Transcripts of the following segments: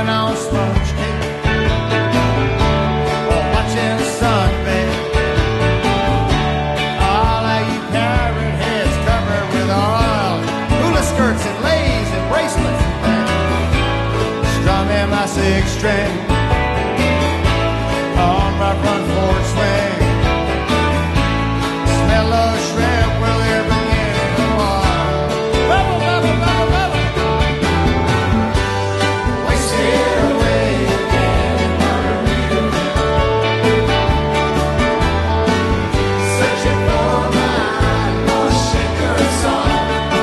on sponge cake or watching sunbathe. All of you parrot heads covered with oil, hula skirts and leis and bracelets and things, strumming my six string on my front porch swing. Smell of shrimp will there begin in the water. Bubble, bubble, bubble, bubble. Wasted away again in Margarita, searching for my lost shaker song.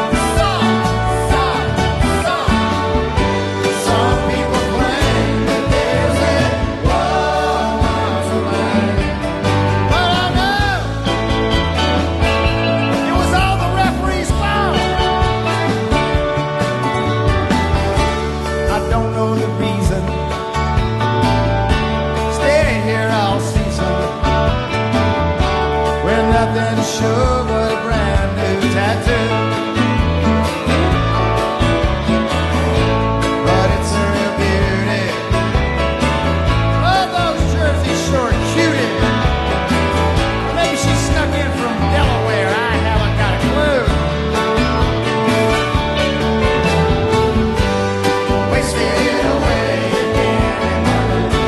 Song, song, song. Some people claim that there's a woman's land, but I know it was all the referee's fault. I don't know the reason. Stay here all season with nothing to show but a brand new tattoo. But it's a real beauty. Oh, those Jersey Shore cuties. Or maybe she snuck in from Delaware. I haven't got a clue. Wasted away again in Margarita,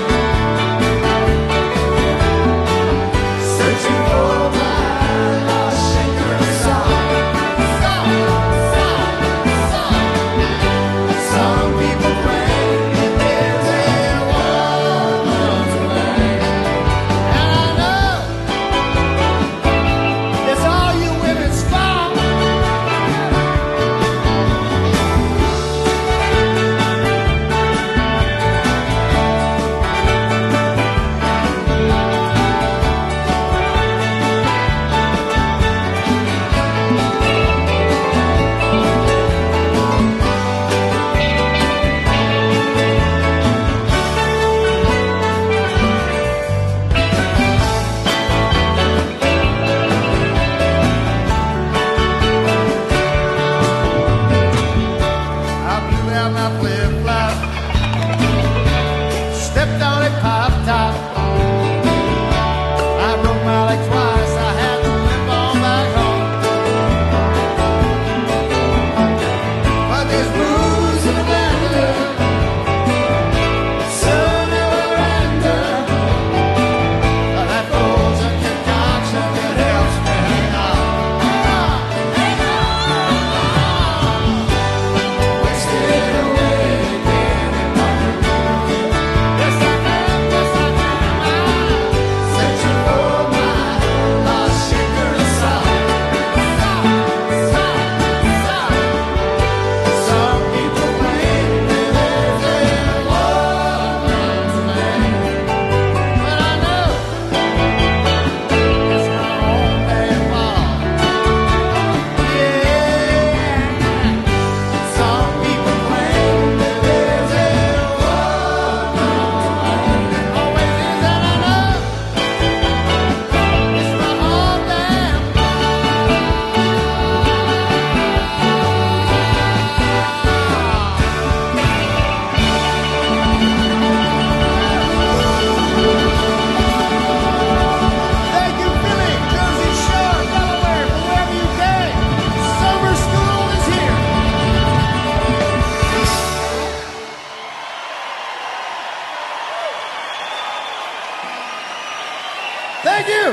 searching for my lost shaker song. Song, song, song. Some people claim that there's a woman's land, and I know it's all you women's fault. I blew out my flip-flop, stepped on a pop top. I broke my leg twice, I had to limp on back home. But there's booze in the blender, so never ender. That folds a concoction that helps me hang on. Hang on. Wasted away again in Margarita. Yes, I can, yes, I can. Searching for my lost shaker song. Song, song, song. Some people claim that there's a woman's land, but I know it's my own damn fault. Yeah. Some people claim that there's a woman's land. Always is, and I know it's my own damn Thank you, Philly, Jersey Shore, Delaware, from wherever you came. Summer school is here. Thank you.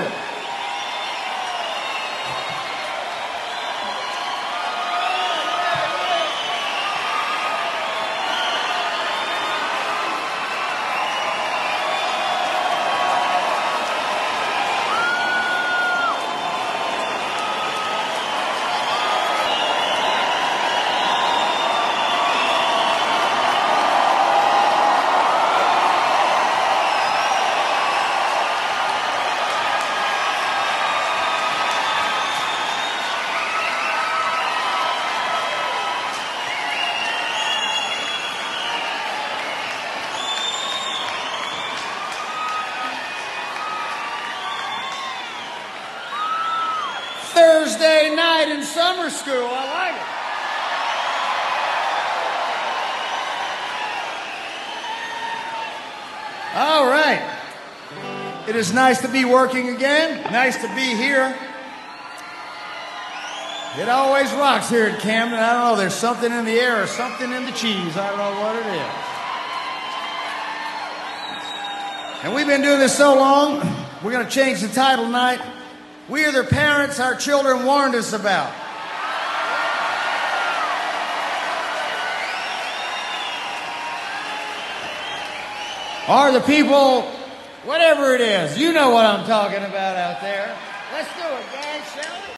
Thursday night in summer school. I like it. All right. It is nice to be working again. Nice to be here. It always rocks here at Camden. I don't know, there's something in the air or something in the cheese. I don't know what it is. And we've been doing this so long, we're going to change the title tonight. We are the parents our children warned us about. Or the people, whatever it is, you know what I'm talking about out there. Let's do it, guys, shall we?